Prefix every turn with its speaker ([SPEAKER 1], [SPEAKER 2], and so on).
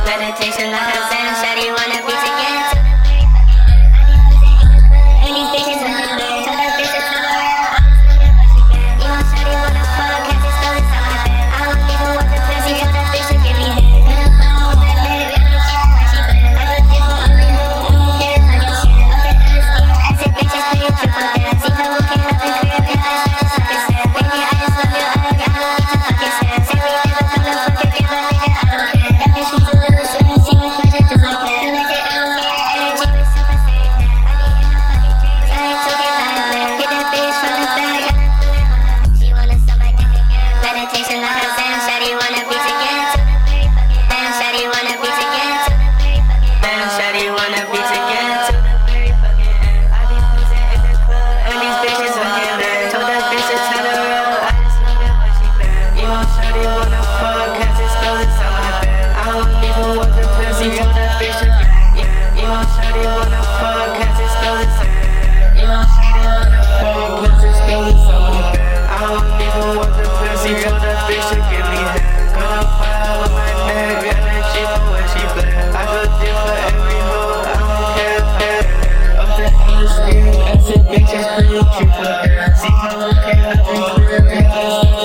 [SPEAKER 1] Meditation like a zen, shawty wanna be together. And these bitches wanna be told that bitch is too loud. You want shawty wanna fuck, can't just throw this on my bed. I don't even want the pussy, told that bitch to give me head.
[SPEAKER 2] Bitches pretty triple. See how okay, I think we're